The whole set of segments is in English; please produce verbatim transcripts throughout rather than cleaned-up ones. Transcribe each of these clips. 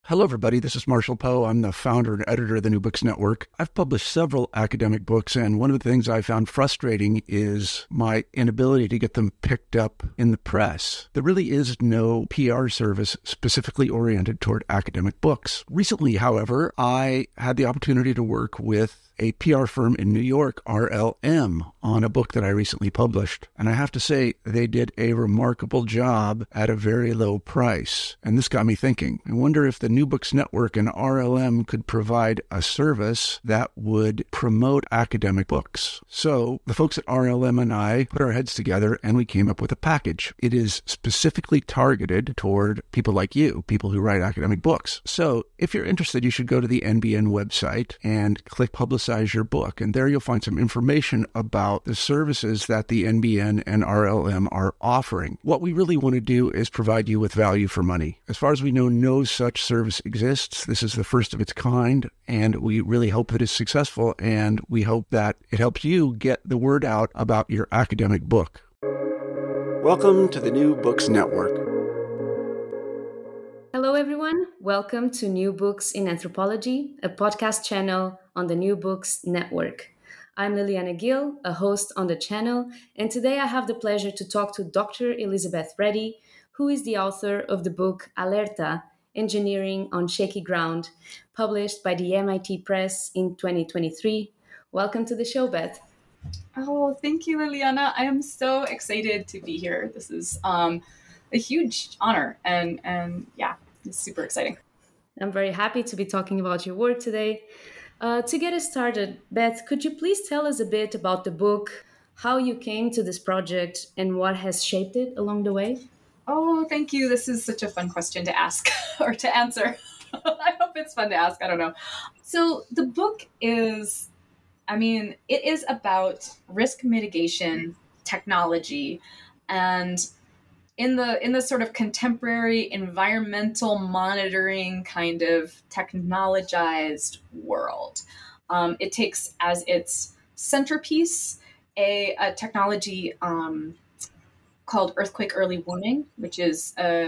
Hello, everybody. This is Marshall Poe. I'm the founder and editor of the New Books Network. I've published several academic books, and one of the things I found frustrating is my inability to get them picked up in the press. There really is no P R service specifically oriented toward academic books. Recently, however, I had the opportunity to work with a P R firm in New York, R L M, on a book that I recently published. And I have to say, they did a remarkable job at a very low price. And this got me thinking. I wonder if the New Books Network and R L M could provide a service that would promote academic books. So the folks at R L M and I put our heads together and we came up with a package. It is specifically targeted toward people like you, people who write academic books. So if you're interested, you should go to the N B N website and click Publicize your book. And there you'll find some information about the services that the N B N and R L M are offering. What we really want to do is provide you with value for money. As far as we know, no such service exists. This is the first of its kind, and we really hope that it's successful, and we hope that it helps you get the word out about your academic book. Welcome to the New Books Network. Hello, everyone. Welcome to New Books in Anthropology, a podcast channel on the New Books Network. I'm Liliana Gill, a host on the channel, and today I have the pleasure to talk to Doctor Elizabeth Reddy, who is the author of the book Alerta, Engineering on Shaky Ground, published by the M I T Press in twenty twenty-three. Welcome to the show, Beth. Oh, thank you, Liliana. I am so excited to be here. This is um, a huge honor, and, and yeah, it's super exciting. I'm very happy to be talking about your work today. Uh, to get us started, Beth, could you please tell us a bit about the book, how you came to this project, and what has shaped it along the way? Oh, thank you. This is such a fun question to ask or to answer. I hope it's fun to ask. I don't know. So the book is, I mean, it is about risk mitigation technology, and in the in the sort of contemporary environmental monitoring kind of technologized world. Um, it takes as its centerpiece a, a technology um, called earthquake early warning, which is a,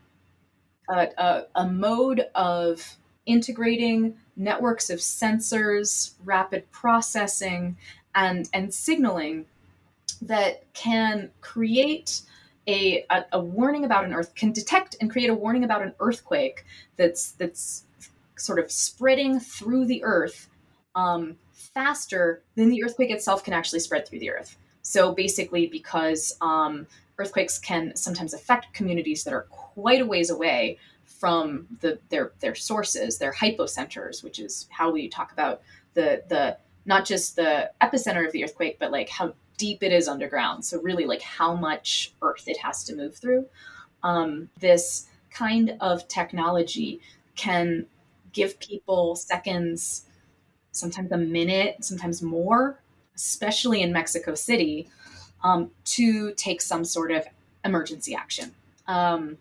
a, a, a mode of integrating networks of sensors, rapid processing, and, and signaling that can create A, a, a warning about an earth, can detect and create a warning about an earthquake that's that's sort of spreading through the earth um, faster than the earthquake itself can actually spread through the earth. So basically, because um, earthquakes can sometimes affect communities that are quite a ways away from the their their sources, their hypocenters, which is how we talk about the the not just the epicenter of the earthquake, but like how deep it is underground. So really like how much earth it has to move through. Um, this kind of technology can give people seconds, sometimes a minute, sometimes more, especially in Mexico City, um, to take some sort of emergency action. Um,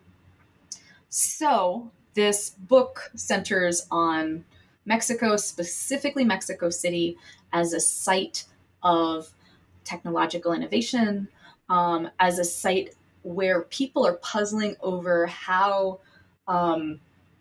so this book centers on Mexico, specifically Mexico City, as a site of technological innovation, um, as a site where people are puzzling over how um,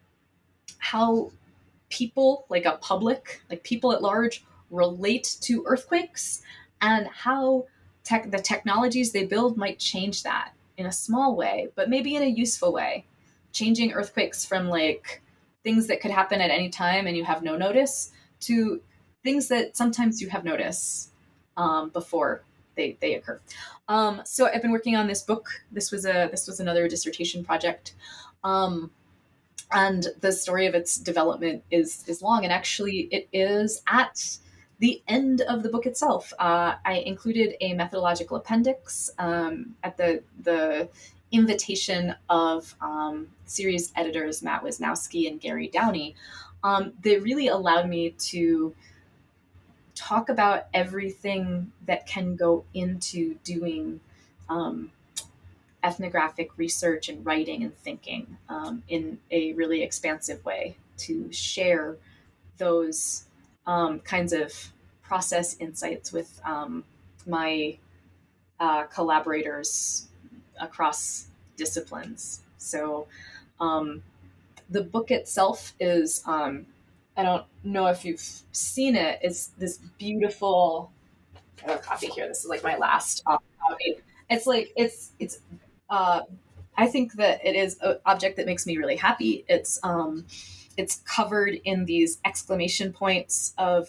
how people, like a public, like people at large, relate to earthquakes, and how tech, the technologies they build might change that in a small way, but maybe in a useful way, changing earthquakes from like things that could happen at any time and you have no notice to things that sometimes you have notice um, before they, they occur. Um, so I've been working on this book. This was a this was another dissertation project. Um, and the story of its development is is long. And actually it is at the end of the book itself. Uh, I included a methodological appendix um, at the the invitation of um, series editors Matt Wisnowski and Gary Downey. Um, they really allowed me to talk about everything that can go into doing um, ethnographic research and writing and thinking um, in a really expansive way, to share those um, kinds of process insights with um, my uh, collaborators across disciplines. So um, The book itself is, um, I don't know if you've seen it, it's this beautiful, I have a copy here. This is like my last uh, copy. It's like, it's, it's, uh, I think that it is an object that makes me really happy. It's, um, it's covered in these exclamation points of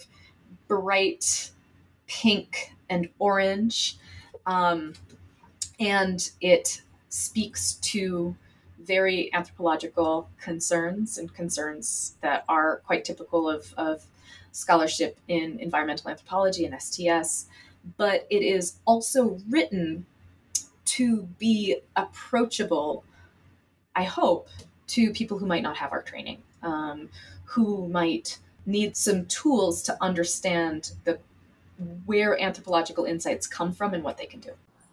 bright pink and orange. Um, and it speaks to very anthropological concerns and concerns that are quite typical of, of scholarship in environmental anthropology and S T S. But it is also written to be approachable, I hope, to people who might not have art training, um, who might need some tools to understand the where anthropological insights come from and what they can do.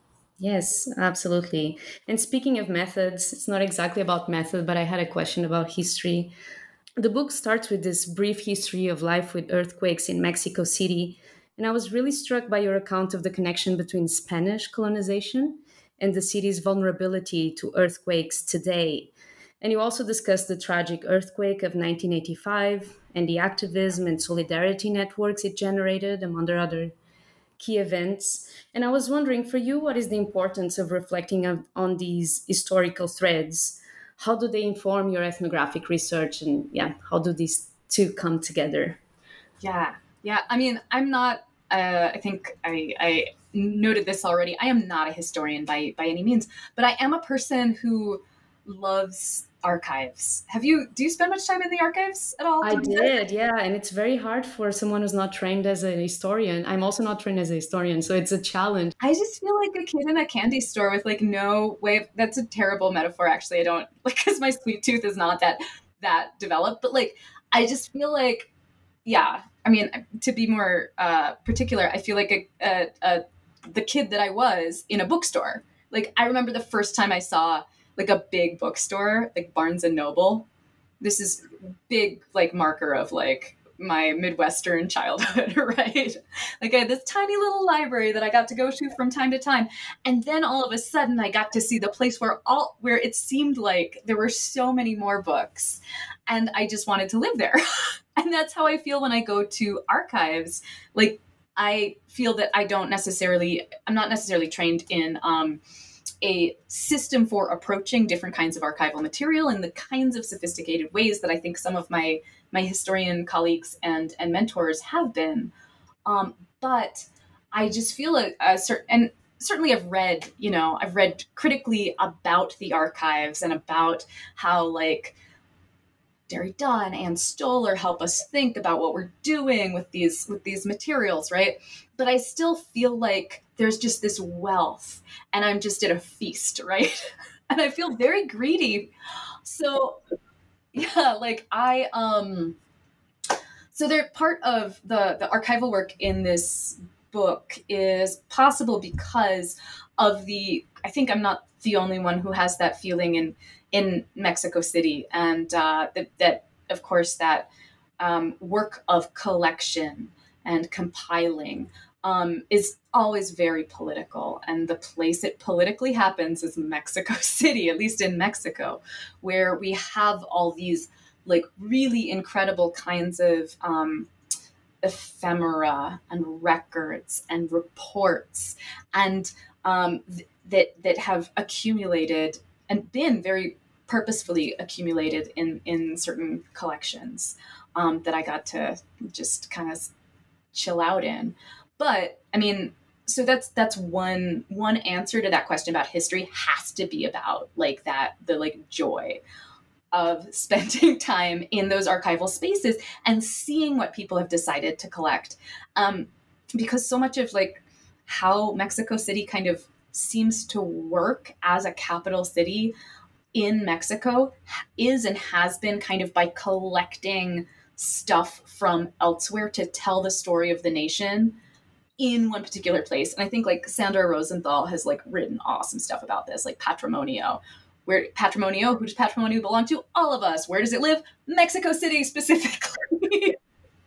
Yes, absolutely. And speaking of methods, it's not exactly about method, but I had a question about history. The book starts with this brief history of life with earthquakes in Mexico City. And I was really struck by your account of the connection between Spanish colonization and the city's vulnerability to earthquakes today. And you also discussed the tragic earthquake of nineteen eighty-five and the activism and solidarity networks it generated, among other key events. And I was wondering, for you, what is the importance of reflecting on, on these historical threads? How do they inform your ethnographic research? And yeah, how do these two come together? Yeah, yeah. I mean, I'm not, uh, I think I, I noted this already. I am not a historian by, by any means, but I am a person who loves archives. Have you, do you spend much time in the archives at all? I did, yeah. And it's very hard for someone who's not trained as a historian. I'm also not trained as a historian, so it's a challenge. I just feel like a kid in a candy store with like no way of, that's a terrible metaphor, actually. I don't, like, because my sweet tooth is not that, that developed, but like, I just feel like, yeah, I mean, to be more uh, particular, I feel like a, a, a, the kid that I was in a bookstore. Like, I remember the first time I saw like a big bookstore, like Barnes and Noble. This is big, like, marker of like my Midwestern childhood, right? Like, I had this tiny little library that I got to go to from time to time. And then all of a sudden I got to see the place where all, where it seemed like there were so many more books, and I just wanted to live there. And that's how I feel when I go to archives. Like, I feel that I don't necessarily, I'm not necessarily trained in, um, a system for approaching different kinds of archival material in the kinds of sophisticated ways that I think some of my my historian colleagues and and mentors have been. Um, but I just feel a, a certain, and certainly I've read, you know, I've read critically about the archives and about how, like, Derrida and Ann Stoler help us think about what we're doing with these with these materials, right? But I still feel like there's just this wealth, and I'm just at a feast, right? And I feel very greedy. So yeah, like I um so they're part of the the archival work in this book is possible because of the, I think I'm not the only one who has that feeling in in Mexico City, and uh, that, that, of course, that um, work of collection and compiling um, is always very political. And the place it politically happens is Mexico City, at least in Mexico, where we have all these like really incredible kinds of um, ephemera and records and reports, and um, th- that that have accumulated and been very purposefully accumulated in, in certain collections um, that I got to just kind of chill out in. But I mean, so that's that's one one answer to that question about history has to be about like that, the like joy of spending time in those archival spaces and seeing what people have decided to collect. Um, because so much of like how Mexico City kind of seems to work as a capital city in Mexico is and has been kind of by collecting stuff from elsewhere to tell the story of the nation in one particular place. And I think like Sandra Rosenthal has like written awesome stuff about this, like Patrimonio. Where Patrimonio, who does Patrimonio belong to? All of us. Where does it live? Mexico City specifically.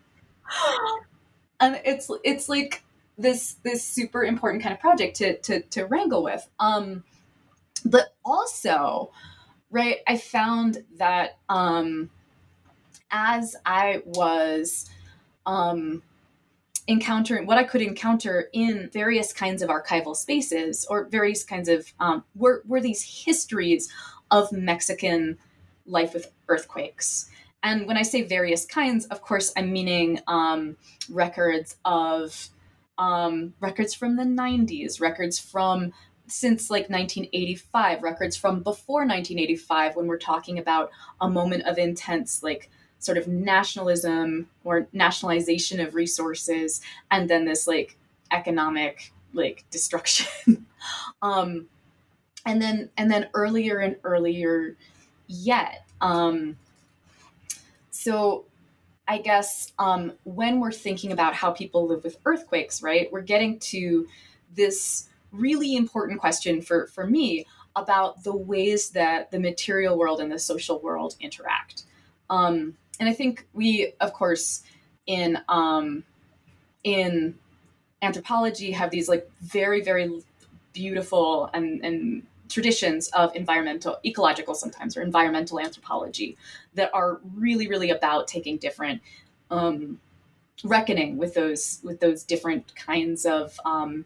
And it's it's like this this super important kind of project to to to wrangle with. Um, but also, right, I found that um, as I was um, encountering what I could encounter in various kinds of archival spaces, or various kinds of um, were were these histories of Mexican life with earthquakes. And when I say various kinds, of course, I'm meaning um, records of um, records from the nineties, records from since like nineteen eighty-five, records from before nineteen eighty-five, when we're talking about a moment of intense, like, sort of nationalism or nationalization of resources, and then this like economic like destruction. um, and then and then earlier and earlier yet. Um, so I guess um, when we're thinking about how people live with earthquakes, right, we're getting to this really important question for, for me about the ways that the material world and the social world interact. Um, and I think we, of course, in um, in anthropology have these like very, very beautiful and, and traditions of environmental, ecological sometimes, or environmental anthropology that are really, really about taking different, um, reckoning with those with those different kinds of um,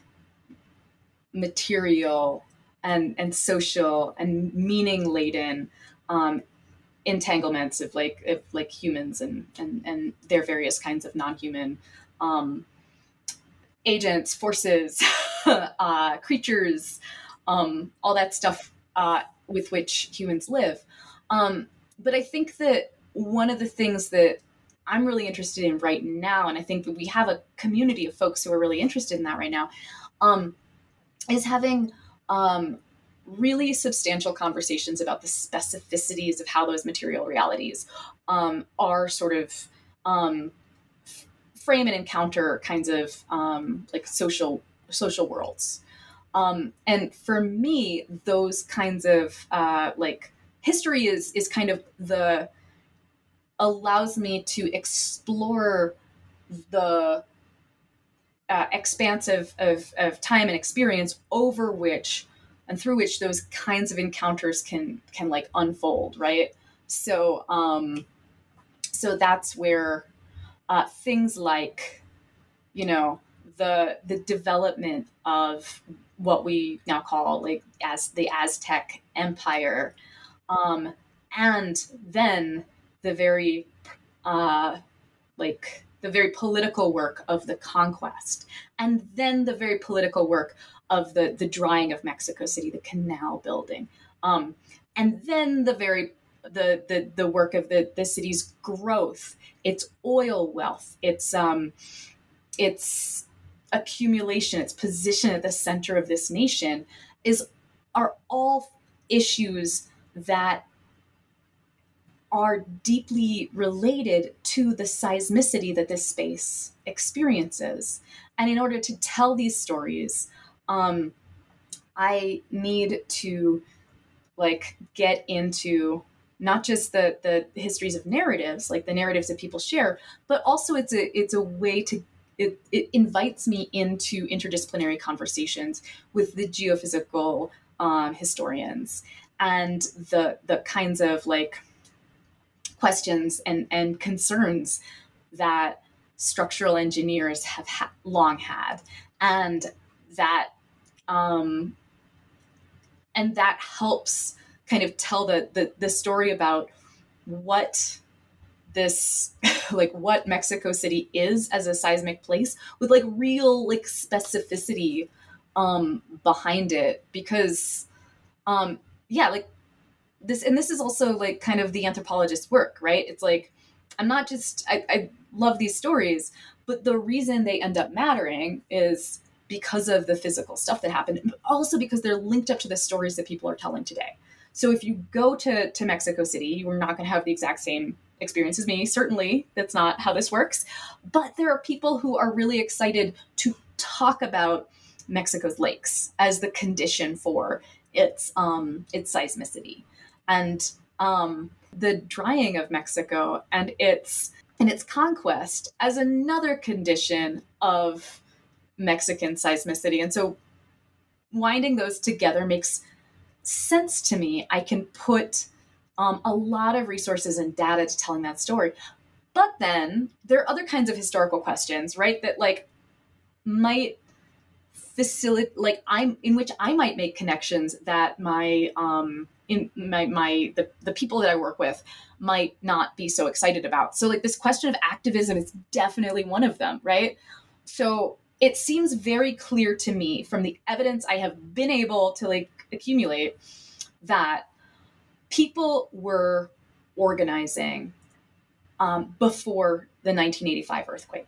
material and and social and meaning laden um, entanglements of like of like humans and and and their various kinds of non-human um, agents, forces, uh, creatures, um, all that stuff uh, with which humans live. Um, but I think that one of the things that I'm really interested in right now, and I think that we have a community of folks who are really interested in that right now, um, is having um, really substantial conversations about the specificities of how those material realities um, are sort of um, f- frame and encounter kinds of um, like social social worlds. Um, and for me, those kinds of uh, like history is is kind of the allows me to explore the uh, expanse of, of, of time and experience over which and through which those kinds of encounters can can like unfold, right? So um, so that's where uh, things like, you know, the the development of what we now call like as the Aztec Empire, um, and then the very uh, like the very political work of the conquest, and then the very political work of the the drying of Mexico City, the canal building, um, and then the very the the the work of the the city's growth, its oil wealth, its um, its accumulation, its position at the center of this nation, is are all issues that are deeply related to the seismicity that this space experiences. And in order to tell these stories, um, I need to like get into not just the the histories of narratives, like the narratives that people share, but also it's a it's a way to it, it invites me into interdisciplinary conversations with the geophysical um, historians and the the kinds of like questions and, and concerns that structural engineers have ha- long had, and that um, and that helps kind of tell the, the the story about what this like what Mexico City is as a seismic place with like real like specificity um, behind it, because um, yeah, like this, and this is also like kind of the anthropologist's work, right? It's like, I'm not just, I, I love these stories, but the reason they end up mattering is because of the physical stuff that happened, but also because they're linked up to the stories that people are telling today. So if you go to, to Mexico City, you're not going to have the exact same experience as me. Certainly, that's not how this works. But there are people who are really excited to talk about Mexico's lakes as the condition for its um, its seismicity. And um, the drying of Mexico and its and its conquest as another condition of Mexican seismicity. And so winding those together makes sense to me. I can put um, a lot of resources and data to telling that story. But then there are other kinds of historical questions, right? That like might facilitate, like I'm in which I might make connections that my um in my my the, the people that I work with might not be so excited about. So like this question of activism is definitely one of them, right? So it seems very clear to me from the evidence I have been able to like accumulate that people were organizing um, before the nineteen eighty-five earthquake.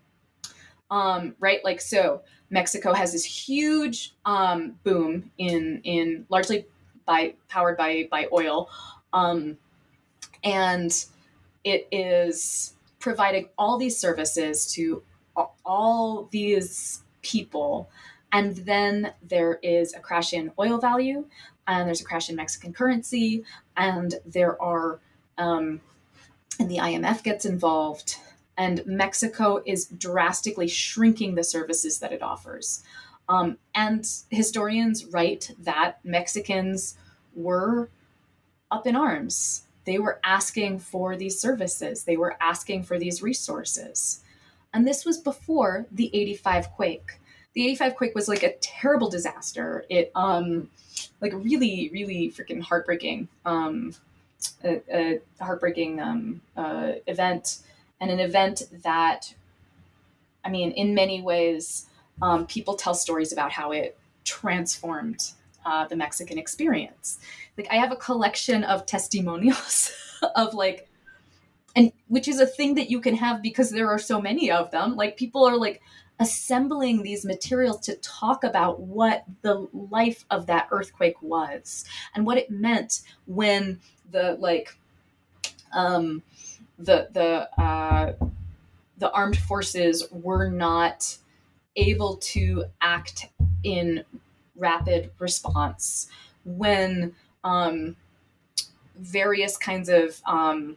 Um, right? Like, so Mexico has this huge um, boom in, in largely by powered by, by oil. Um, and it is providing all these services to all these people. And then there is a crash in oil value, and there's a crash in Mexican currency, and there are, um, and the I M F gets involved. And Mexico is drastically shrinking the services that it offers. Um, and historians write that Mexicans were up in arms. They were asking for these services. They were asking for these resources. And this was before the eighty-five quake. The eighty-five quake was like a terrible disaster. It, um, like really, really freaking heartbreaking, um, a, a heartbreaking um, uh, event. And an event that, I mean, in many ways, um, people tell stories about how it transformed uh, the Mexican experience. Like I have a collection of testimonials of like, and which is a thing that you can have because there are so many of them. Like people are like assembling these materials to talk about what the life of that earthquake was and what it meant when the like, um, the the uh, the armed forces were not able to act in rapid response when um, various kinds of um,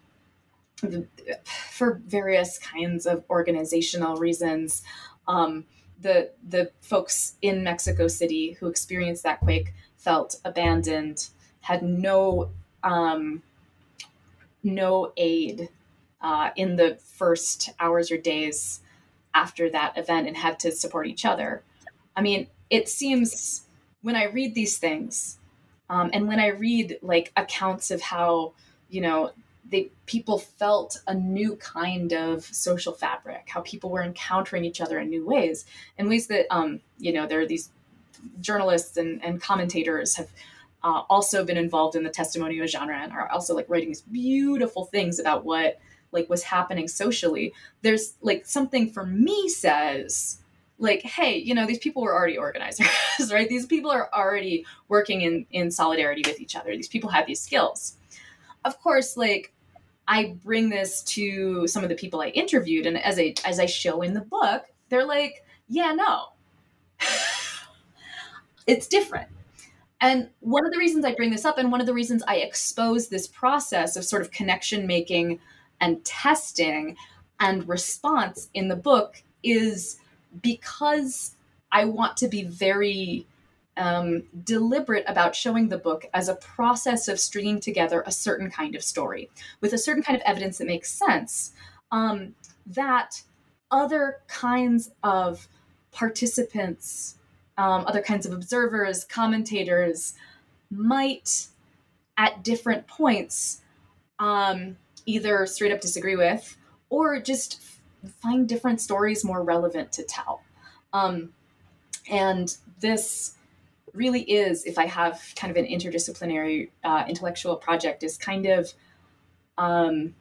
for various kinds of organizational reasons, um, the the folks in Mexico City who experienced that quake felt abandoned, had no um, no aid. Uh, in the first hours or days after that event and had to support each other. I mean, it seems when I read these things um, and when I read like accounts of how, you know, they, people felt a new kind of social fabric, how people were encountering each other in new ways, in ways that, um, you know, there are these journalists and, and commentators have uh, also been involved in the testimonial genre and are also like writing these beautiful things about what like was happening socially. There's like something for me says like, hey, you know, these people were already organizers, right? These people are already working in, in solidarity with each other. These people have these skills. Of course, like I bring this to some of the people I interviewed. And as I, as I show in the book, they're like, yeah, no, it's different. And one of the reasons I bring this up and one of the reasons I expose this process of sort of connection making and testing and response in the book is because I want to be very um, deliberate about showing the book as a process of stringing together a certain kind of story with a certain kind of evidence that makes sense, um, that other kinds of participants, um, other kinds of observers, commentators might at different points um, either straight up disagree with or just f- find different stories more relevant to tell. Um, and this really is, if I have kind of an interdisciplinary uh, intellectual project, is kind of um,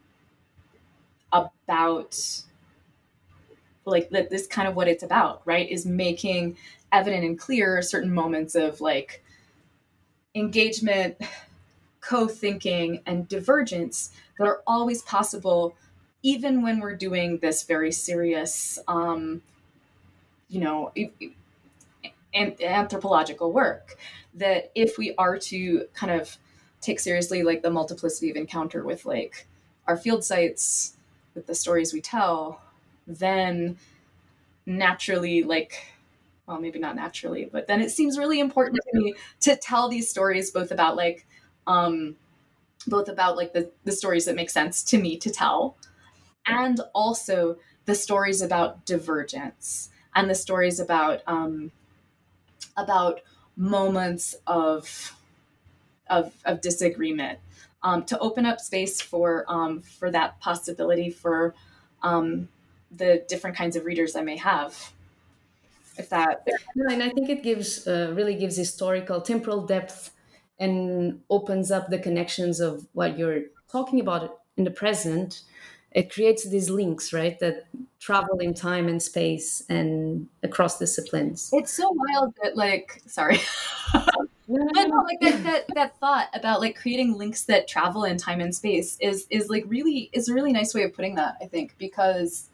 about like that. This kind of what it's about, right? Is making evident and clear certain moments of like engagement, co-thinking, and divergence that are always possible, even when we're doing this very serious, um, you know, an- anthropological work. That if we are to kind of take seriously like the multiplicity of encounter with like our field sites, with the stories we tell, then naturally like well, maybe not naturally, but then it seems really important to me to tell these stories both about like, um, both about like the, the stories that make sense to me to tell, and also the stories about divergence and the stories about, um, about moments of, of, of disagreement, um, to open up space for, um, for that possibility for, um, the different kinds of readers I may have. If that, No, and I think it gives uh, really gives historical temporal depth and opens up the connections of what you're talking about in the present. It creates these links, right, that travel in time and space and across disciplines. it's so wild that like, sorry. No, no, But no, no. like that, that that thought about like creating links that travel in time and space is is like really is a really nice way of putting that, I think, because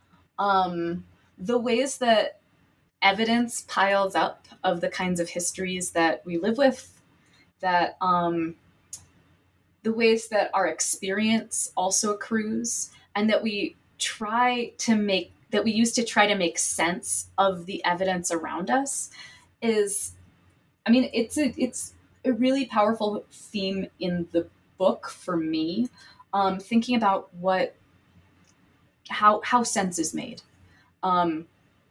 um the ways that evidence piles up of the kinds of histories that we live with, that um the ways that our experience also accrues, and that we try to make that we use to try to make sense of the evidence around us is, I mean, it's a it's a really powerful theme in the book for me. Um, thinking about what how how sense is made, um,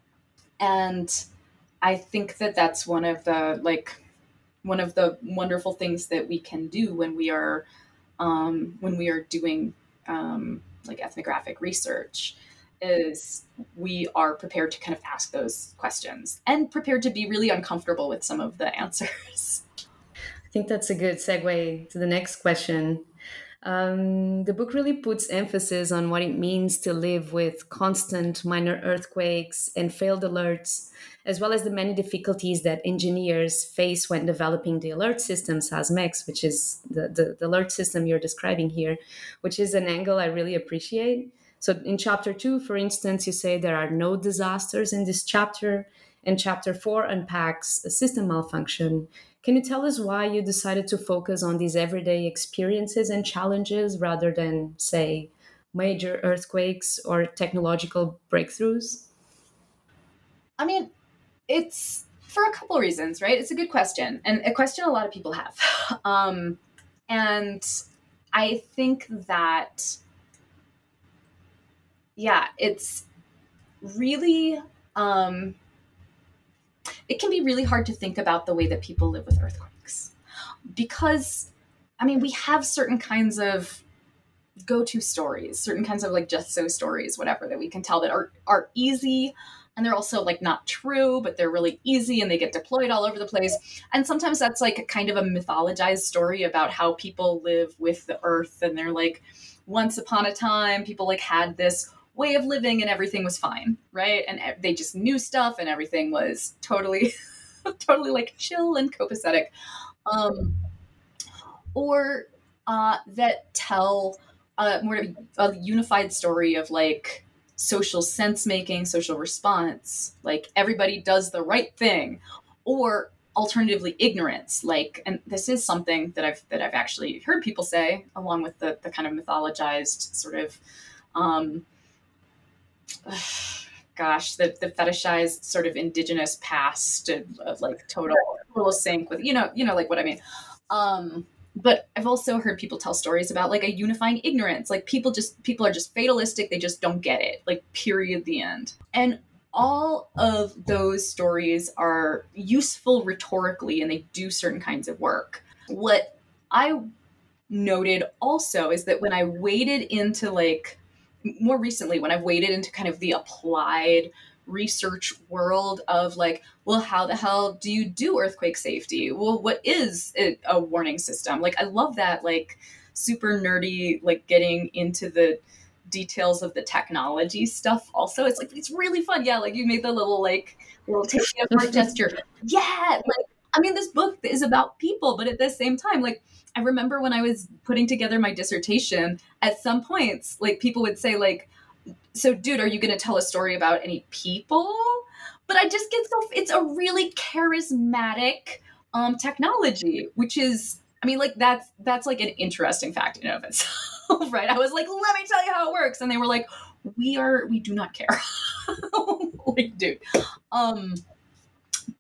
and I think that that's one of the like one of the wonderful things that we can do when we are um, when we are doing um, like ethnographic research, is we are prepared to kind of ask those questions and prepared to be really uncomfortable with some of the answers. I think that's a good segue to the next question. Um, the book really puts emphasis on what it means to live with constant minor earthquakes and failed alerts, as well as the many difficulties that engineers face when developing the alert system SASMEX, which is the, the, the alert system you're describing here, which is an angle I really appreciate. So in chapter two, for instance, you say there are no disasters in this chapter, and chapter four unpacks a system malfunction. Can you tell us why you decided to focus on these everyday experiences and challenges rather than, say, major earthquakes or technological breakthroughs? I mean, it's for a couple of reasons, right? It's a good question, and a question a lot of people have. Um, and I think that, yeah, it's really, um, it can be really hard to think about the way that people live with earthquakes. Because, I mean, we have certain kinds of go-to stories, certain kinds of like just so stories, whatever, that we can tell that are, are easy, and they're also like not true, but they're really easy and they get deployed all over the place. And sometimes that's like kind of a mythologized story about how people live with the earth, and they're like, once upon a time, people like had this way of living and everything was fine, right? And they just knew stuff and everything was totally, totally like chill and copacetic. Um, or uh, that tell uh, more a unified story of like social sense making, social response, like everybody does the right thing, or alternatively ignorance. Like, and this is something that I've that I've actually heard people say, along with the the kind of mythologized sort of, um, gosh, the the fetishized sort of indigenous past of, of like total total sync with you know you know like what I mean. Um, but I've also heard people tell stories about like a unifying ignorance, like people just people are just fatalistic, they just don't get it, like period, the end. And all of those stories are useful rhetorically, and they do certain kinds of work. What I noted also is that when I waded into like more recently, when I've waded into kind of the applied research world of like, well, how the hell do you do earthquake safety? Well, what is it, a warning system? Like, I love that, like super nerdy, like getting into the details of the technology stuff. Also, it's like, it's really fun. Yeah. Like you made the little, like little taking apart gesture. Yeah. Like, I mean, this book is about people, but at the same time, like, I remember when I was putting together my dissertation, at some points, like people would say like, so dude, are you going to tell a story about any people? But I just get so, it's a really charismatic um, technology, which is, I mean, like that's, that's like an interesting fact in and of itself, right? I was like, let me tell you how it works. And they were like, we are, we do not care. Like, dude. Um,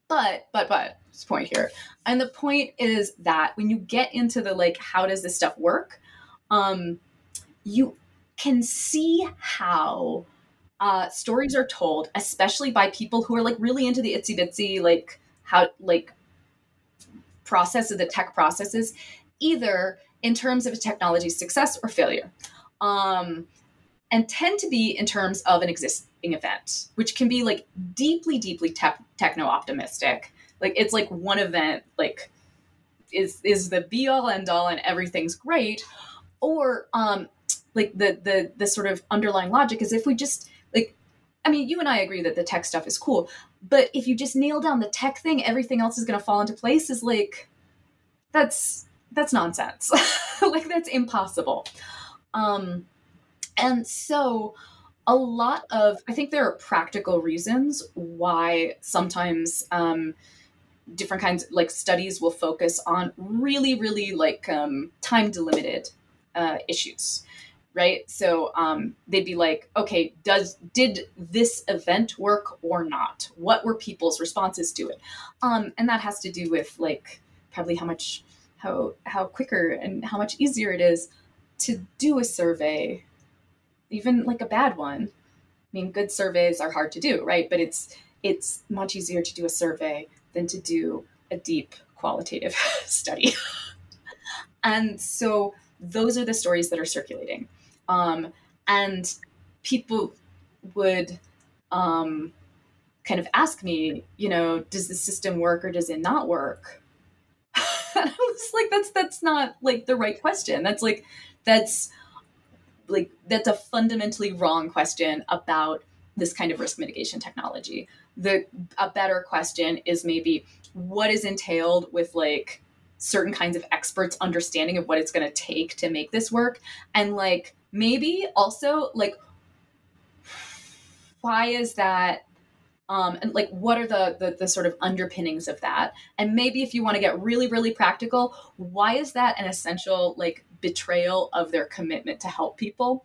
But, but, but, this point here. And the point is that when you get into the, like, how does this stuff work? Um, you can see how uh, stories are told, especially by people who are like really into the itsy bitsy, like how, like process of the tech processes, either in terms of a technology's success or failure. Um, and tend to be in terms of an existing event, which can be like deeply, deeply te- techno-optimistic. Like it's like one event, like is is the be all end all and everything's great, or um, like the the the sort of underlying logic is if we just like, I mean, you and I agree that the tech stuff is cool, but if you just nail down the tech thing, everything else is going to fall into place. Is like that's that's nonsense. Like that's impossible. Um, And so a lot of, I think there are practical reasons why sometimes um, different kinds, like studies will focus on really, really like um, time delimited uh, issues, right? So um, they'd be like, okay, does, did this event work or not? What were people's responses to it? Um, and that has to do with like probably how much, how, how quicker and how much easier it is to do a survey, even like a bad one. I mean, good surveys are hard to do, right? But it's it's much easier to do a survey than to do a deep qualitative study. And so those are the stories that are circulating. Um, and people would um, kind of ask me, you know, does the system work or does it not work? And I was like, that's that's not like the right question. That's like, that's like that's a fundamentally wrong question about this kind of risk mitigation technology. The a better question is maybe what is entailed with like certain kinds of experts' understanding of what it's going to take to make this work, and like maybe also like why is that, um, and like what are the, the the sort of underpinnings of that, and maybe if you want to get really really practical, why is that an essential like betrayal of their commitment to help people?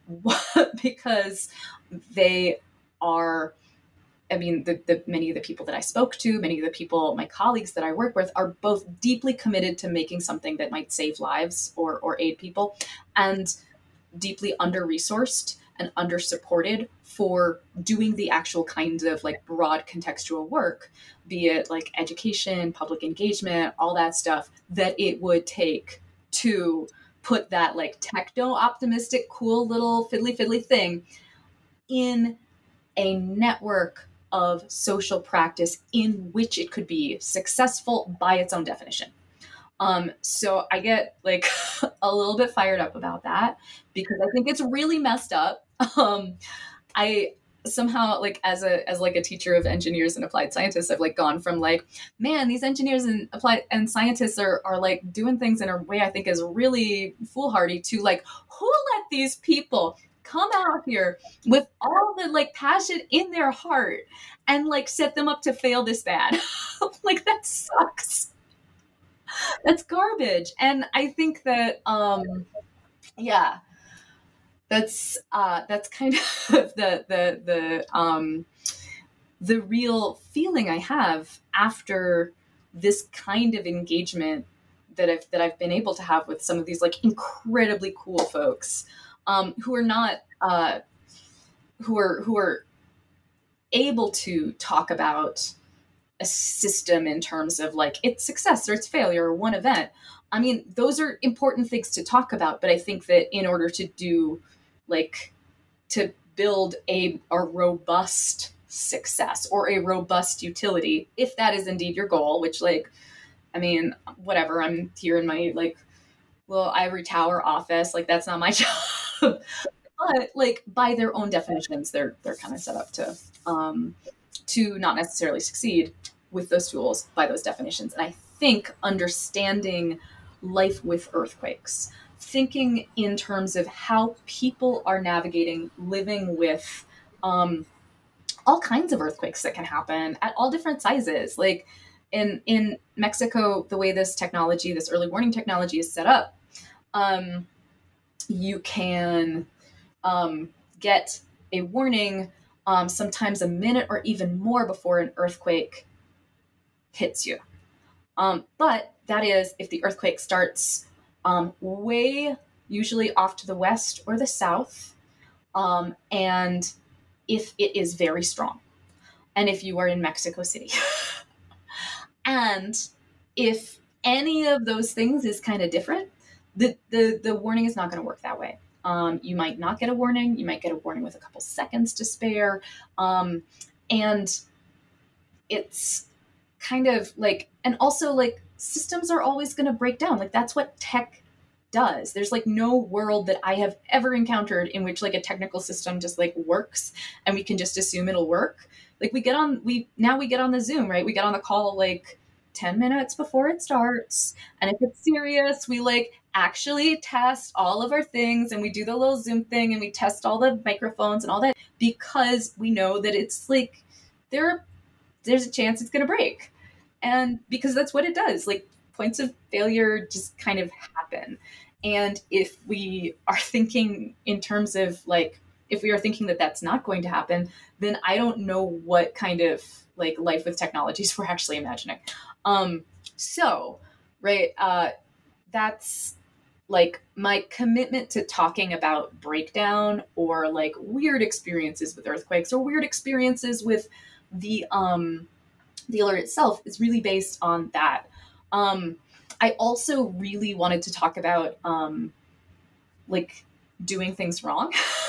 Because they are, I mean, the, the many of the people that I spoke to, many of the people, my colleagues that I work with, are both deeply committed to making something that might save lives or or aid people, and deeply under-resourced and under-supported for doing the actual kinds of like broad contextual work, be it like education, public engagement, all that stuff that it would take to put that like techno-optimistic, cool little fiddly fiddly thing in a network of social practice in which it could be successful by its own definition. Um, so I get like a little bit fired up about that because I think it's really messed up. Um, I somehow like as a as like a teacher of engineers and applied scientists, I've like gone from like, man, these engineers and applied and scientists are are like doing things in a way I think is really foolhardy, to like, who let these people come out here with all the like passion in their heart and like set them up to fail this bad? Like that sucks. That's garbage. And I think that um yeah, that's uh that's kind of the the the um the real feeling I have after this kind of engagement that I've that I've been able to have with some of these like incredibly cool folks, um, who are not uh, who are who are able to talk about a system in terms of like its success or its failure or one event. I mean, those are important things to talk about, but I think that in order to do like to build a a robust success or a robust utility, if that is indeed your goal, which like, I mean, whatever, I'm here in my like little ivory tower office, like that's not my job. But like by their own definitions, they're they're kind of set up to um, to not necessarily succeed with those tools by those definitions. And I think understanding life with earthquakes, thinking in terms of how people are navigating living with um, all kinds of earthquakes that can happen at all different sizes. Like in in Mexico, the way this technology, this early warning technology is set up, um, you can um, get a warning um, sometimes a minute or even more before an earthquake hits you. Um, but that is if the earthquake starts um, way, usually off to the west or the south, um, and if it is very strong, and if you are in Mexico City. And if any of those things is kind of different, the, the, the warning is not going to work that way. Um, you might not get a warning. You might get a warning with a couple seconds to spare. Um, and it's kind of like, and also like systems are always going to break down. Like that's what tech does. There's like no world that I have ever encountered in which like a technical system just like works and we can just assume it'll work. Like we get on, we, now we get on the Zoom, right? We get on the call like ten minutes before it starts. And if it's serious, we like actually test all of our things and we do the little Zoom thing and we test all the microphones and all that because we know that it's like, there, there's a chance it's going to break. And because that's what it does. Like points of failure just kind of happen. And if we are thinking in terms of like, if we are thinking that that's not going to happen, then I don't know what kind of like life with technologies we're actually imagining. Um, so, right, uh, that's like my commitment to talking about breakdown or like weird experiences with earthquakes or weird experiences with the, um, the alert itself is really based on that. Um, I also really wanted to talk about, um, like doing things wrong.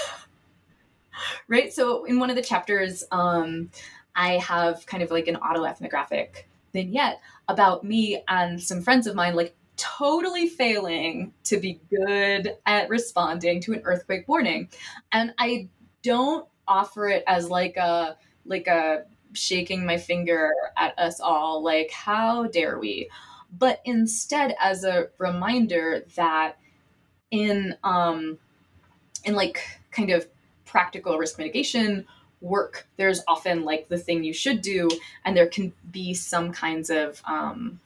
Right. So in one of the chapters, um, I have kind of like an autoethnographic vignette about me and some friends of mine, like totally failing to be good at responding to an earthquake warning. And I don't offer it as like a, like a shaking my finger at us all, like, how dare we? But instead as a reminder that in, um, in like kind of practical risk mitigation work, there's often like the thing you should do, and there can be some kinds of um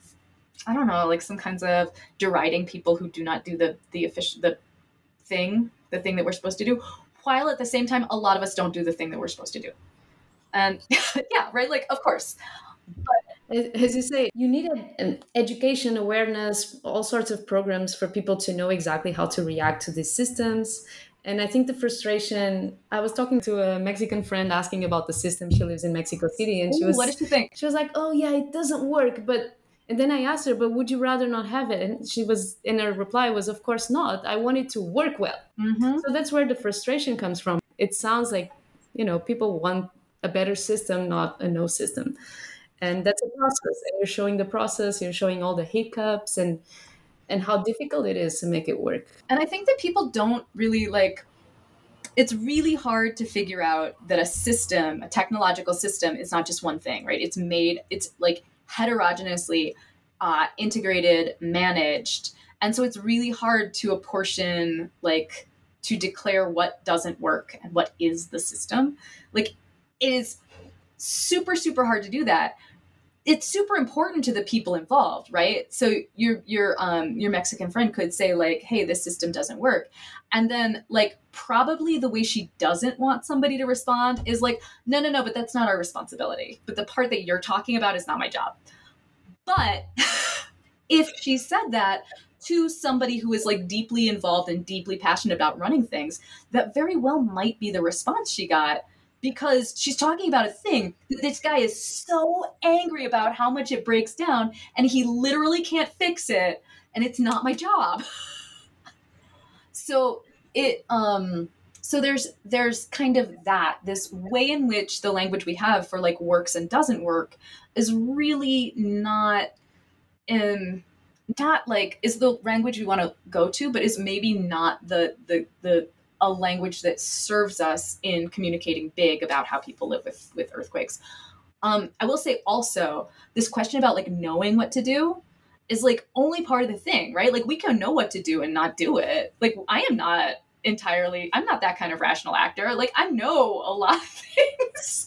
I don't know, like some kinds of deriding people who do not do the the official the thing the thing that we're supposed to do, while at the same time a lot of us don't do the thing that we're supposed to do. And yeah, right, like of course. But as you say, you need an education, awareness, all sorts of programs for people to know exactly how to react to these systems. And I think the frustration, I was talking to a Mexican friend asking about the system. She lives in Mexico City. And she Ooh, was, what did she think? She was like, oh yeah, it doesn't work. But, and then I asked her, but would you rather not have it? And she was, in her reply was, of course not. I want it to work well. Mm-hmm. So that's where the frustration comes from. It sounds like, you know, people want a better system, not a no system. And that's a process. And you're showing the process, you're showing all the hiccups and and how difficult it is to make it work. And I think that people don't really like, it's really hard to figure out that a system, a technological system, is not just one thing, right? It's made, it's like heterogeneously uh, integrated, managed. And so it's really hard to apportion, like, to declare what doesn't work and what is the system. Like, it is super, super hard to do that. It's super important to the people involved, right? So your your um your Mexican friend could say like, hey, this system doesn't work. And then like probably the way she doesn't want somebody to respond is like, no, no, no, but that's not our responsibility. But the part that you're talking about is not my job. But if she said that to somebody who is like deeply involved and deeply passionate about running things, that very well might be the response she got. Because she's talking about a thing that this guy is so angry about how much it breaks down and he literally can't fix it and it's not my job. So it um so there's there's kind of that, this way in which the language we have for like works and doesn't work is really not um not like is the language we want to go to, but is maybe not the the the a language that serves us in communicating big about how people live with, with earthquakes. Um, I will say also, this question about like knowing what to do is like only part of the thing, right? Like we can know what to do and not do it. Like I am not entirely, I'm not that kind of rational actor. Like I know a lot of things.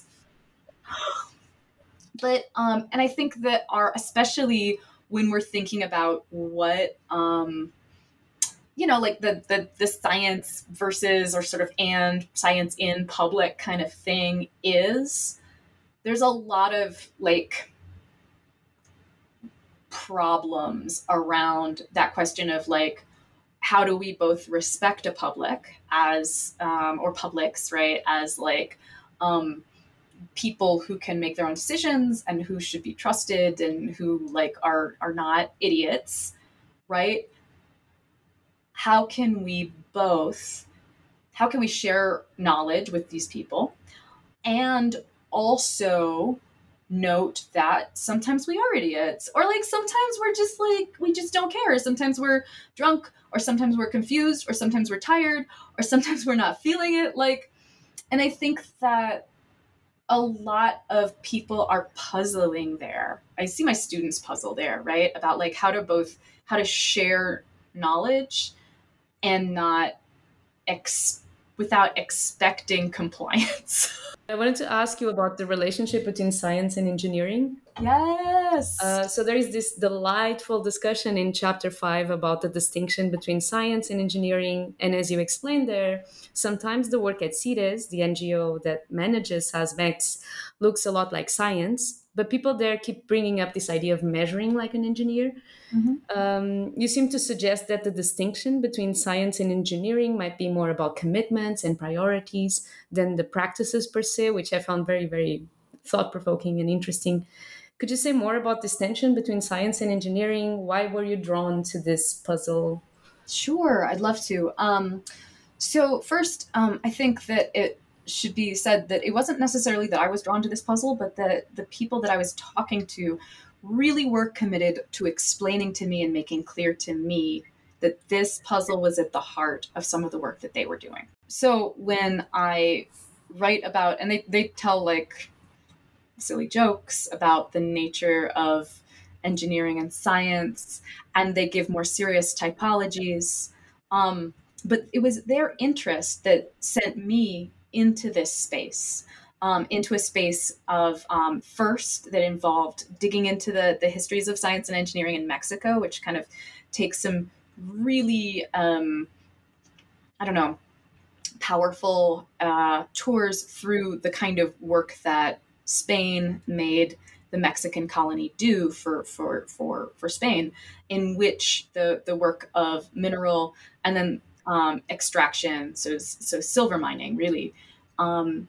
But, um, and I think that our, especially when we're thinking about what, um, you know, like the, the, the science versus or sort of and science in public kind of thing is, there's a lot of like, problems around that question of like, how do we both respect a public as, um, or publics, right, as like um, people who can make their own decisions and who should be trusted and who like are are not idiots, right? How can we both, how can we share knowledge with these people and also note that sometimes we are idiots, or like sometimes we're just like, we just don't care. Sometimes we're drunk, or sometimes we're confused, or sometimes we're tired, or sometimes we're not feeling it. Like, and I think that a lot of people are puzzling there. I see my students puzzle there, right? About like how to both, how to share knowledge and not ex- without expecting compliance. I wanted to ask you about the relationship between science and engineering. Yes. Uh, so there is this delightful discussion in chapter five about the distinction between science and engineering. And as you explained there, sometimes the work at CITES, the N G O that manages SASMEX, looks a lot like science, but people there keep bringing up this idea of measuring like an engineer. Mm-hmm. Um, you seem to suggest that the distinction between science and engineering might be more about commitments and priorities than the practices per se, which I found very, very thought-provoking and interesting. Could you say more about this tension between science and engineering? Why were you drawn to this puzzle? Sure, I'd love to. Um, so first, um, I think that it should be said that it wasn't necessarily that I was drawn to this puzzle, but that the people that I was talking to really were committed to explaining to me and making clear to me that this puzzle was at the heart of some of the work that they were doing. So when I write about, and they, they tell like silly jokes about the nature of engineering and science, and they give more serious typologies. Um, but it was their interest that sent me into this space. Um, into a space of um, first that involved digging into the, the histories of science and engineering in Mexico, which kind of takes some really, um, I don't know, powerful uh, tours through the kind of work that Spain made the Mexican colony do for, for, for, for Spain, in which the, the work of mineral and then um, extraction, so, so silver mining really, um,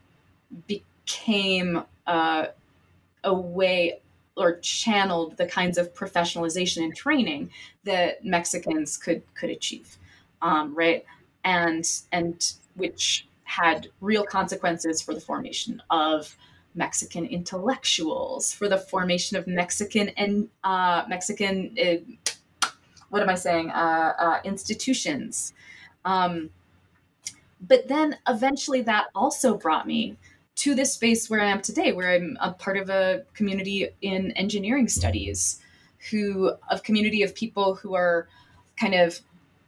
became uh, a way or channeled the kinds of professionalization and training that Mexicans could could achieve, um, right? And and which had real consequences for the formation of Mexican intellectuals, for the formation of Mexican and uh, Mexican, uh, what am I saying, uh, uh, institutions. Um, but then eventually that also brought me to this space where I am today, where I'm a part of a community in engineering studies, who of community of people who are kind of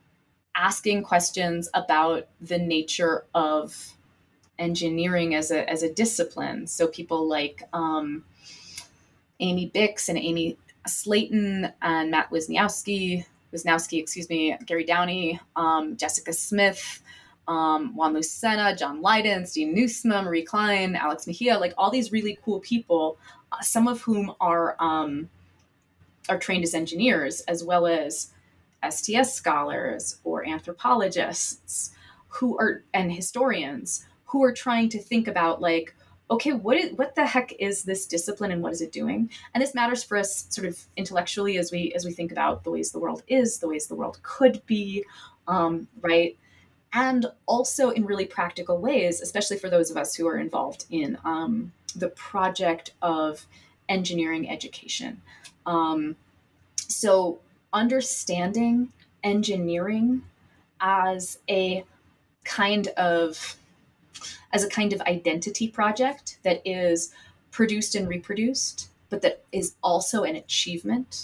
asking questions about the nature of engineering as a as a discipline. So people like um, Amy Bix and Amy Slayton and Matt Wisniewski, Wisniewski, excuse me, Gary Downey, um, Jessica Smith, um, Juan Lucena, John Lydon, Steve Neusma, Marie Klein, Alex Mejia, like all these really cool people, uh, some of whom are um, are trained as engineers, as well as S T S scholars or anthropologists who are and historians who are trying to think about like, okay, what is what the heck is this discipline and what is it doing? And this matters for us sort of intellectually as we as we think about the ways the world is, the ways the world could be, um, right? And also in really practical ways, especially for those of us who are involved in um, the project of engineering education. Um, so understanding engineering as a kind of as a kind of identity project that is produced and reproduced, but that is also an achievement,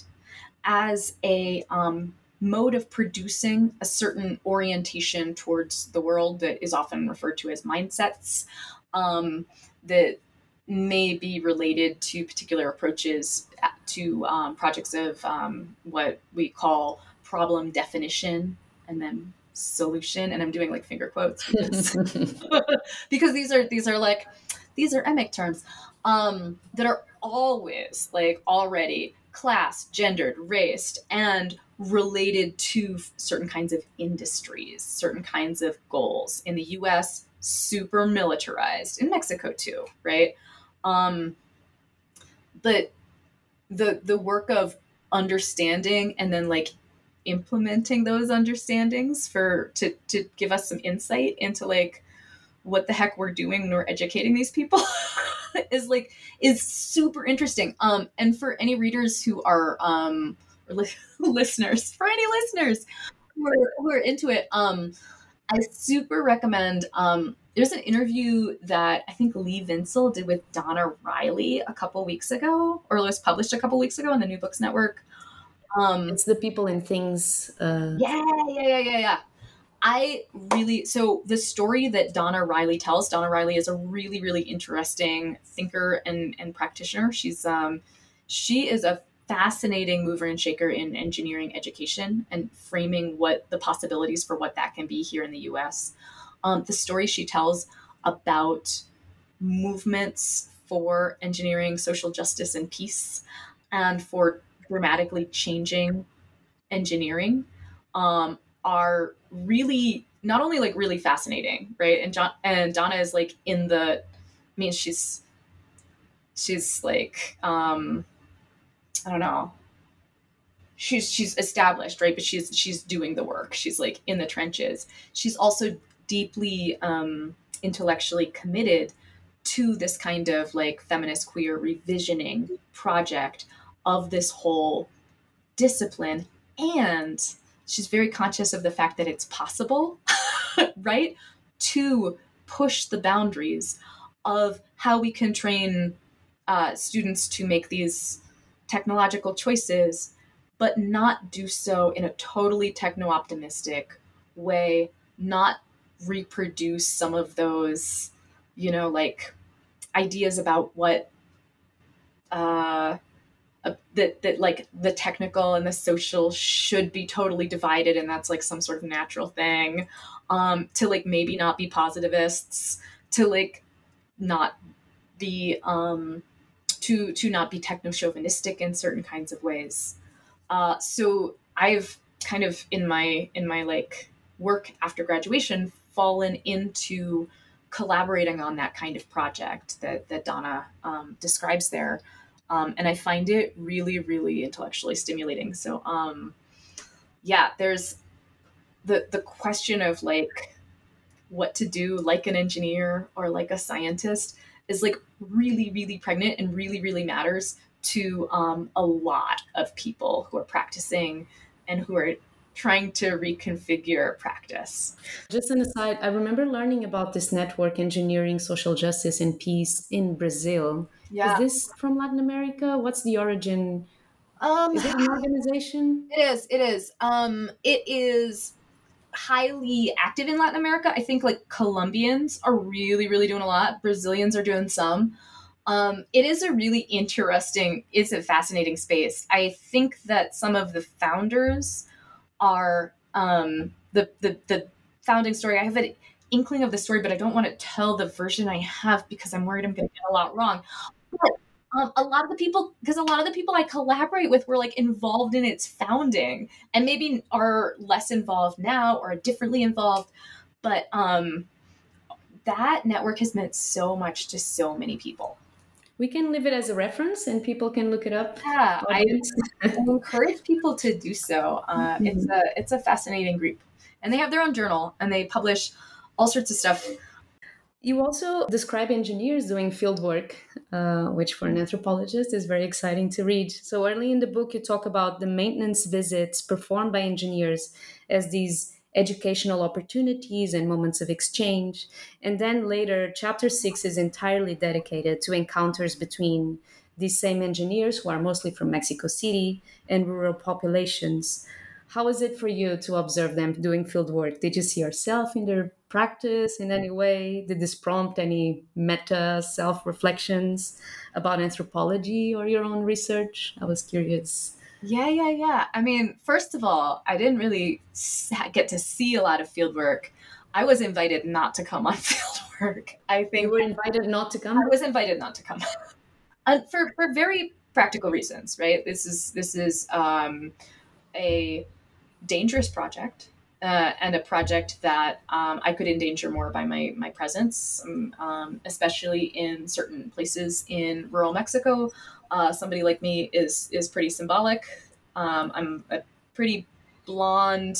as a um, mode of producing a certain orientation towards the world that is often referred to as mindsets, um, that may be related to particular approaches to um, projects of um, what we call problem definition and then solution. And I'm doing like finger quotes because, because these are these are like these are emic terms um, that are always like already class, gendered, raced, and related to certain kinds of industries, certain kinds of goals. In the U S, super militarized. In Mexico too, right? Um, but the the work of understanding and then like implementing those understandings for to to give us some insight into like what the heck we're doing when we're educating these people is like is super interesting. Um, and for any readers who are um or li- listeners, for any listeners who are, who are into it, um, I super recommend. Um, there's an interview that I think Lee Vinsel did with Donna Riley a couple weeks ago, or it was published a couple weeks ago on the New Books Network. Um, It's the People and Things. Uh... Yeah, yeah, yeah, yeah, yeah. I really, so the story that Donna Riley tells, Donna Riley is a really, really interesting thinker and, and practitioner. She's, um, she is a fascinating mover and shaker in engineering education and framing what the possibilities for what that can be here in the U S. Um, the story she tells about movements for engineering, social justice, and peace, and for dramatically changing engineering, um, are really not only like really fascinating, right? And John and Donna is like in the, I mean, she's she's like, um, I don't know. She's she's established, right? But she's she's doing the work. She's like in the trenches. She's also deeply um, intellectually committed to this kind of like feminist queer revisioning project of this whole discipline. And she's very conscious of the fact that it's possible, right, to push the boundaries of how we can train uh, students to make these technological choices, but not do so in a totally techno-optimistic way, not reproduce some of those, you know, like ideas about what uh, uh, that that like the technical and the social should be totally divided, and that's like some sort of natural thing. Um, to like maybe not be positivists, to like not be um, to to not be techno-chauvinistic in certain kinds of ways. Uh, so I've kind of in my in my like work after graduation fallen into collaborating on that kind of project that that Donna um, describes there, um, and I find it really, really intellectually stimulating. So um, yeah, there's the the question of like what to do like an engineer or like a scientist is like really, really pregnant and really, really matters to um, a lot of people who are practicing and who are trying to reconfigure practice. Just an aside, I remember learning about this network, Engineering, Social Justice, and Peace, in Brazil. Yeah. Is this from Latin America? What's the origin? Um, is it an organization? It is. It is. Um, it is highly active in Latin America. I think like Colombians are really, really doing a lot. Brazilians are doing some. Um, it is a really interesting, it's a fascinating space. I think that some of the founders are um, the, the the founding story. I have an inkling of the story, but I don't want to tell the version I have because I'm worried I'm going to get a lot wrong. But um, a lot of the people, because a lot of the people I collaborate with were like involved in its founding, and maybe are less involved now or differently involved. But um, that network has meant so much to so many people. We can leave it as a reference and people can look it up. Yeah, I, I encourage people to do so. Uh, mm-hmm. It's a it's a fascinating group. And they have their own journal and they publish all sorts of stuff. You also describe engineers doing field work, uh, which for an anthropologist is very exciting to read. So early in the book, you talk about the maintenance visits performed by engineers as these educational opportunities and moments of exchange. And then later, chapter six is entirely dedicated to encounters between these same engineers, who are mostly from Mexico City, and rural populations. How is it for you to observe them doing field work? Did you see yourself in their practice in any way? Did this prompt any meta self-reflections about anthropology or your own research? I was curious. Yeah, yeah, yeah. I mean, first of all, I didn't really get to see a lot of field work. I was invited not to come on field work. I think you were invited not to come. I was invited not to come, uh, for for very practical reasons, right? This is this is um, a dangerous project. Uh, and a project that um, I could endanger more by my my presence, um, um, especially in certain places in rural Mexico. Uh, somebody like me is is pretty symbolic. Um, I'm a pretty blonde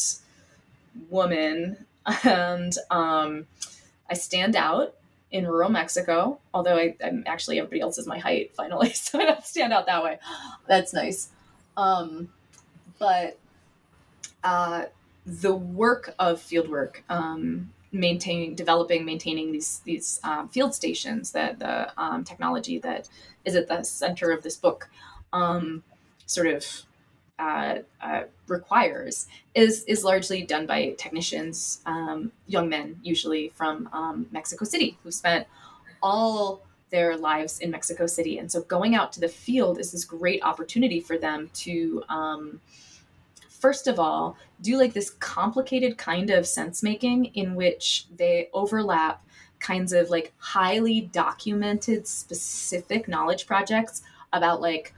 woman, and um, I stand out in rural Mexico. Although I, I'm actually everybody else is my height finally, so I don't stand out that way. That's nice, um, but. Uh, the work of fieldwork, um, maintaining, developing, maintaining these these um, field stations, that the um, technology that is at the center of this book, um, sort of uh, uh, requires, is is largely done by technicians, um, young men usually from um, Mexico City, who spent all their lives in Mexico City, and so going out to the field is this great opportunity for them to. Um, First of all, do like this complicated kind of sense making in which they overlap kinds of like highly documented specific knowledge projects about like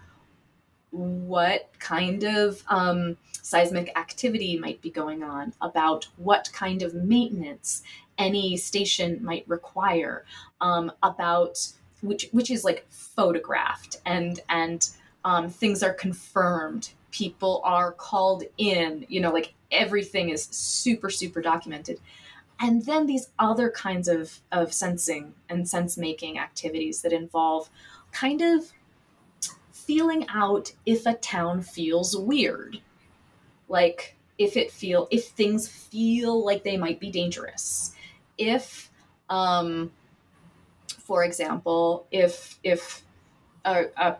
what kind of um, seismic activity might be going on, about what kind of maintenance any station might require, um, about which which is like photographed and and um, things are confirmed. People are called in, you know, like everything is super, super documented. And then these other kinds of, of sensing and sense making activities that involve kind of feeling out if a town feels weird. Like if it feel, if things feel like they might be dangerous. If, um, for example, if, if a, a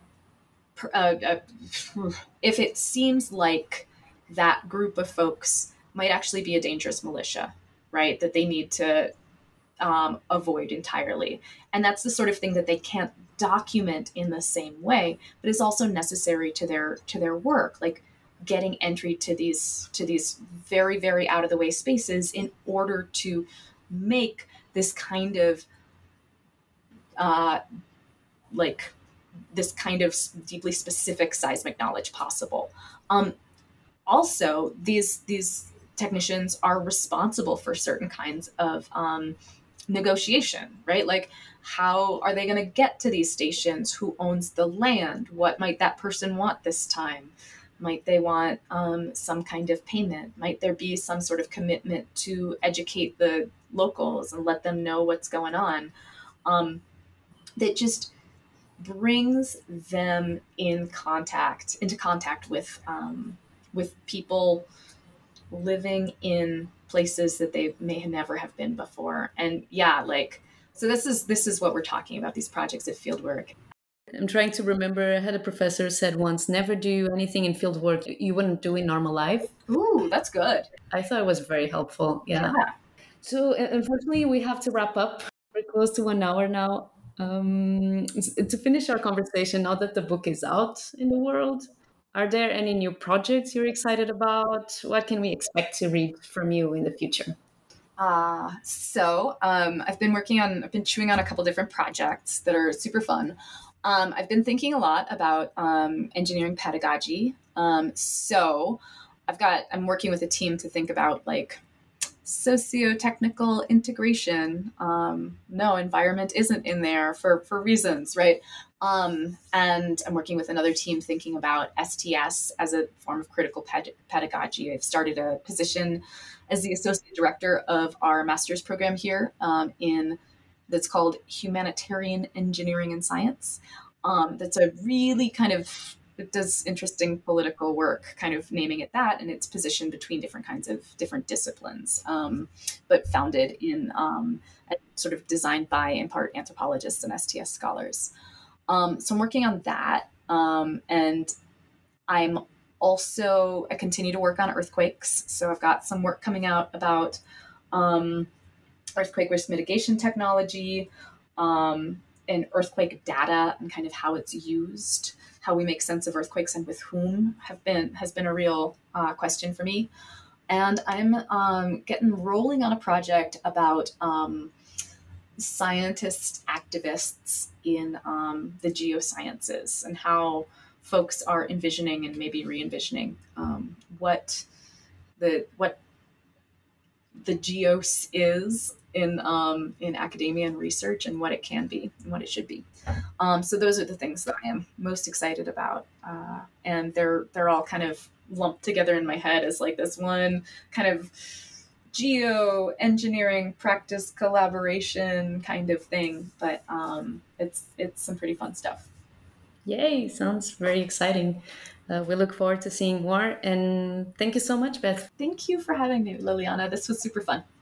Uh, uh, if it seems like that group of folks might actually be a dangerous militia, right? That they need to um, avoid entirely. And that's the sort of thing that they can't document in the same way, but is also necessary to their to their work, like getting entry to these to these very, very out of the way spaces in order to make this kind of uh, like this kind of deeply specific seismic knowledge possible. Um, also, these these technicians are responsible for certain kinds of um, negotiation, right? Like, how are they going to get to these stations? Who owns the land? What might that person want this time? Might they want um, some kind of payment? Might there be some sort of commitment to educate the locals and let them know what's going on? Um, that just brings them in contact, into contact with um, with people living in places that they may never have been before. And yeah, like, so this is this is what we're talking about, these projects of fieldwork. I'm trying to remember, I had a professor said once, never do anything in fieldwork you wouldn't do in normal life. Ooh, that's good. I thought it was very helpful. Yeah. yeah. So unfortunately, we have to wrap up. We're close to one hour now. Um, to finish our conversation, now that the book is out in the world, are there any new projects you're excited about? What can we expect to read from you in the future? Uh, so um, I've been working on, I've been chewing on a couple different projects that are super fun. Um, I've been thinking a lot about um, engineering pedagogy. Um, so I've got, I'm working with a team to think about like socio-technical integration. Um, no, environment isn't in there for, for reasons, right? Um, and I'm working with another team thinking about S T S as a form of critical ped- pedagogy. I've started a position as the associate director of our master's program here um, in that's called Humanitarian Engineering and Science. Um, that's a really kind of, it does interesting political work, kind of naming it that, and it's positioned between different kinds of different disciplines, um, but founded in, um, sort of designed by, in part, anthropologists and S T S scholars. Um, so I'm working on that, um, and I'm also, I continue to work on earthquakes. So I've got some work coming out about um, earthquake risk mitigation technology, um, and earthquake data and kind of how it's used. How we make sense of earthquakes and with whom have been has been a real uh, question for me. And I'm um, getting rolling on a project about um, scientists, activists in um, the geosciences, and how folks are envisioning and maybe re-envisioning um, what the what the geos is in um, in academia and research, and what it can be and what it should be. Um, so those are the things that I am most excited about, uh, and they're they're all kind of lumped together in my head as like this one kind of geo-engineering practice collaboration kind of thing. But um, it's it's some pretty fun stuff. Yay! Sounds very exciting. Uh, we look forward to seeing more. And thank you so much, Beth. Thank you for having me, Liliana. This was super fun.